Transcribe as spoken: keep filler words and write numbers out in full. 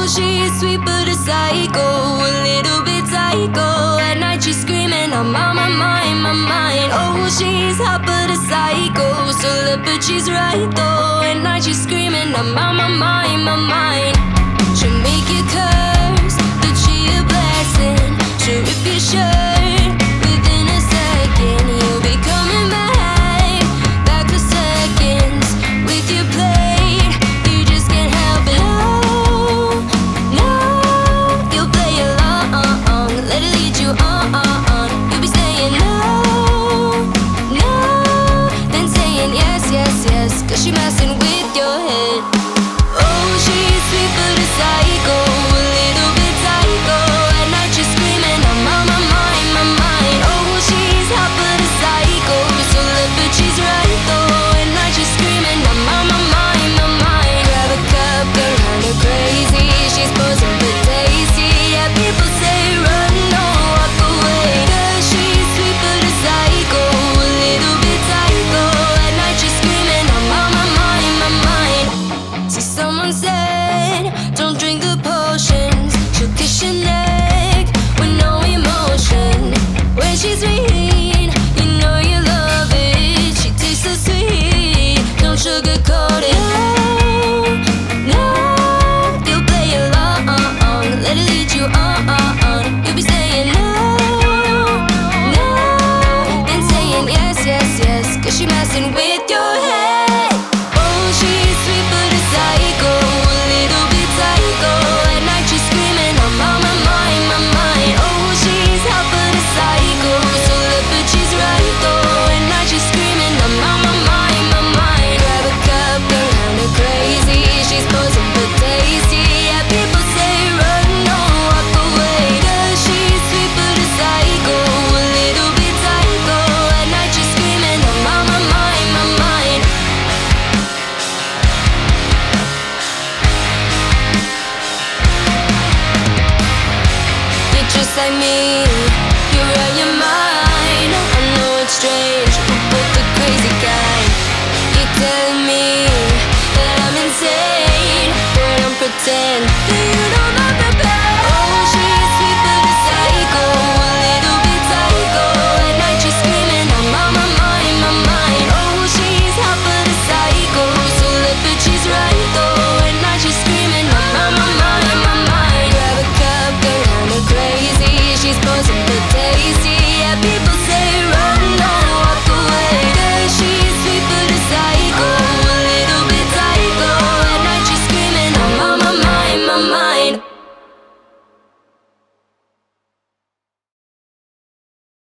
Oh, she's sweet but a psycho, a little bit psycho. At night she's screaming, I'm on my mind, my mind. Oh, she's hot but a psycho, so look, but she's right though. At night she's screaming, I'm on my mind, my mind. She'll make you curse, but she a blessing. She'll rip your shirt within a second. You'll be coming back, back for seconds with your plate. You just can't help it. Oh, no, you'll play along, let it lead you on. You'll be saying no, no, then saying yes, yes, yes, cause she messing with your head. Oh, she's sweet but a psycho, a little bit psycho. At night she's screaming, I'm on my mind, my mind. Oh, she's hot but a psycho, so look, but she's right though. At night she's screaming, I'm on my mind, my mind. Grab a cup, get kinda crazy. She's posing for tasty. Yeah, people say run, no, walk away. Cause she's sweet but a psycho, a little bit psycho. At night she's screaming, I'm on my mind, my mind. See, someone said, don't drink the potions. She'll kiss your neck with no emotion. When she's mean, you know you love it. She tastes so sweet, don't sugarcoat it. No, no, you'll play along, let it lead you on. You'll be saying no, no, then saying yes, yes, yes, cause she messing with your head. Oh, she's sweet but a psycho, a little bit psycho. At night she's screaming, I'm on my mind, my mind. Oh, she's hot but a psycho, so look, but she's right though. At night she's screaming, I'm on my mind, my mind. Grab a cup, get kinda crazy. She's posing for tasty. Yeah, people say run, no, walk away. Cause she's sweet but a psycho, a little bit psycho. At night she's screaming, I'm on my mind, my mind. You're just like me, you're out your mind.